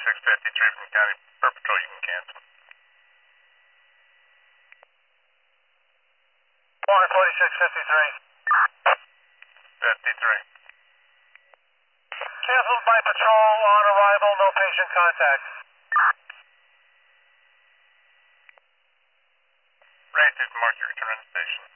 2653 from County Air Patrol, you can cancel. 2653. 53. Canceled by patrol on arrival, no patient contact. Ready to mark your return to the station.